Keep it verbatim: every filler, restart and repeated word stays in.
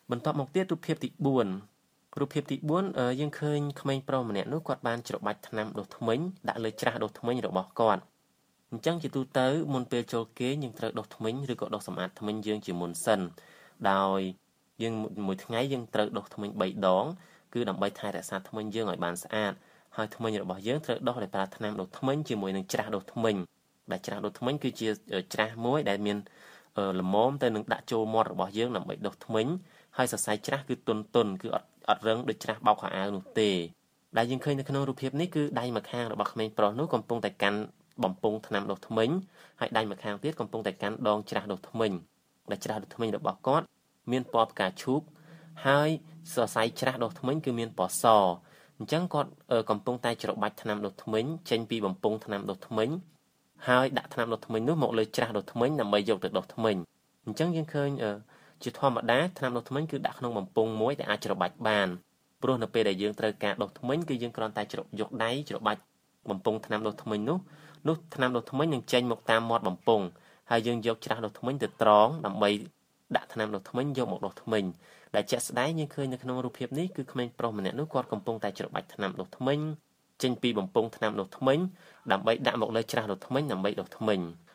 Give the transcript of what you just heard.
បន្ទាប់មកទៀតរូបភាពទីបួនរូបភាពទីបួនយើងឃើញក្មេងប្រុសម្នាក់នោះគាត់បានច្របាច់ថ្នាំដុសធ្មេញដាក់លើច្រាសដុសធ្មេញរបស់គាត់អញ្ចឹងជាទូទៅមុនពេលចូលគេងយើងត្រូវដុសធ្មេញឬក៏ដុសសម្អាតធ្មេញយើងជាមុនសិនដោយយើងមួយថ្ងៃយើងត្រូវដុសធ្មេញបីដងគឺដើម្បីថែរក្សាធ្មេញយើងឲ្យបានស្អាតហើយធ្មេញរបស់យើងត្រូវដុសដោយប្រើថ្នាំដុសធ្មេញជាមួយនឹងច្រាសដុសធ្មេញដែលច្រាសដុសធ្មេញគឺជាច្រាសមួយដែលមានល្មមទៅនឹងដាក់ចូលមាត់របស់យើងដើម្បីដុសធ្មេញហើយសរសៃច្រាសគឺទន់ទន់គឺអត់អត់រឹងដូចច្រាសបោកខោអាវនោះទេដែលយើងឃើញនៅក្នុងរូបភាពនេះគឺដៃម្ខាងរបស់ក្មេងប្រុសនោះកំពុងតែកាន់បំពង់ថ្នាំដុសធ្មេញហើយដៃម្ខាងទៀតកំពុងតែកាន់ដងច្រាសដុសធ្មេញដែលច្រាសដុសធ្មេញរបស់គាត់មានពណ៌ផ្កាឈូកហើយសរសៃច្រាសដុសធ្មេញគឺមានពណ៌សអញ្ចឹងគាត់កំពុងតែច្របាច់ថ្នាំដុសធ្មេញចេញពីបំពង់ថ្នាំដុសធ្មេញហើយដាក់ថ្នាំដុសធ្មេញនោះមកលើច្រាសដុសធ្មេញដើម្បីយកទៅដុសធ្មេញអញ្ចឹងយើងឃើញជាធម្មតាថ្នាំដុសធ្មេញគឺដាក់ក្នុងបំពង់មួយដែលអាចច្របាច់បានព្រោះនៅពេលដែលយើងត្រូវការដុសធ្មេញគឺយើងគ្រាន់តែច្រយកដៃច្របាច់បំពង់ថ្នាំដុសធ្មេញនោះនោះថ្នាំដុសធ្មេញនឹងចេញមកតាមមាត់បំពង់ហើយយើងយកច្រាសដុសធ្មេញទៅត្រងដើម្បីដាក់ថ្នាំដុសធ្មេញយកមកដុសធ្មេញដែលជាក់ស្ដែងយើងឃើញនៅក្នុងរូបភាពនេះគឺក្មេងប្រុសម្នាក់នោះគាត់កំពុងតែច្របាច់ថ្នាំដុសធ្មេញចេញពីបំពង់ថ្នាំដុសធ្មេញដើម្បីដាក់មកលើច្រាសដុសធ្មេញដើម្បីដុសធ្មេញ